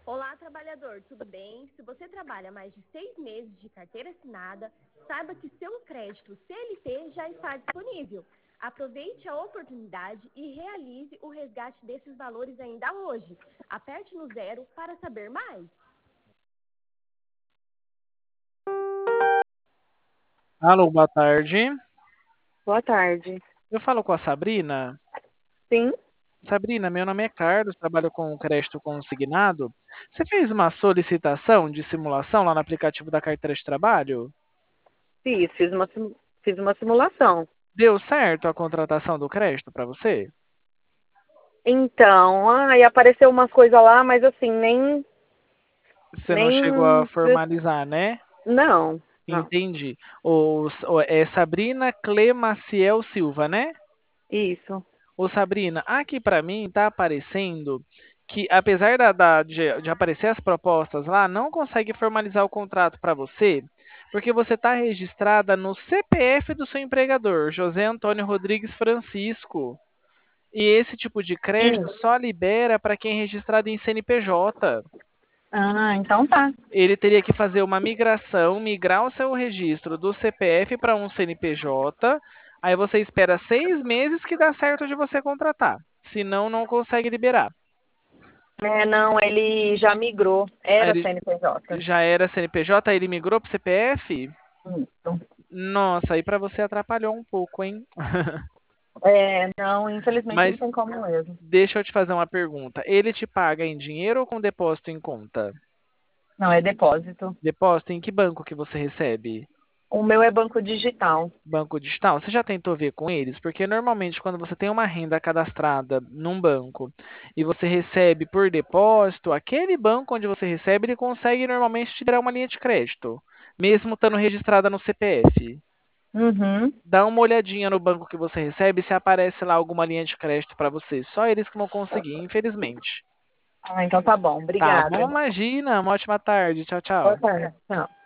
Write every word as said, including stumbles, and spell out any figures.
Olá, trabalhador, tudo bem? Se você trabalha mais de seis meses de carteira assinada, saiba que seu crédito C L T já está disponível. Aproveite a oportunidade e realize o resgate desses valores ainda hoje. Aperte no zero para saber mais. Alô, boa tarde. Boa tarde. Eu falo com a Sabrina. Sim, Sabrina, meu nome é Carlos, trabalho com crédito consignado. Você fez uma solicitação de simulação lá no aplicativo da carteira de trabalho? fiz, fiz uma, sim- fiz uma simulação. Deu certo a contratação do crédito para você? Então, aí apareceu umas coisas lá, mas assim, nem, Você não chegou a nem, formalizar, né? não, não, Entendi. O, o- é Sabrina Clemaciel Silva, né? isso. Ô Sabrina, aqui para mim tá aparecendo que, apesar da, da- de, de aparecer as propostas lá, não consegue formalizar o contrato para você, porque você está registrada no C P F do seu empregador, José Antônio Rodrigues Francisco. E esse tipo de crédito Sim. só libera para quem é registrado em C N P J. Ah, então tá. Ele teria que fazer uma migração, migrar o seu registro do C P F para um C N P J. Aí você espera seis meses que dá certo de você contratar. Senão, não consegue liberar. É, não, ele já migrou, Aí era ele C N P J. já era C N P J, aí ele migrou para C P F? Isso. Nossa, aí para você atrapalhou um pouco, hein? É, não, infelizmente não Mas tem como mesmo. deixa eu te fazer uma pergunta. Ele te paga em dinheiro ou com depósito em conta? Não, é depósito. Depósito em que banco que você recebe? O meu é banco digital. Banco digital, você já tentou ver com eles? Porque normalmente quando você tem uma renda cadastrada num banco e você recebe por depósito, aquele banco onde você recebe, ele consegue normalmente te dar uma linha de crédito, mesmo estando registrada no C P F. Uhum. Dá uma olhadinha no banco que você recebe se aparece lá alguma linha de crédito para você. Só eles que vão conseguir, infelizmente. Ah, então tá bom. Tá bom, Obrigada. imagina. Uma ótima tarde. Tchau, Boa tchau. tarde. Tchau.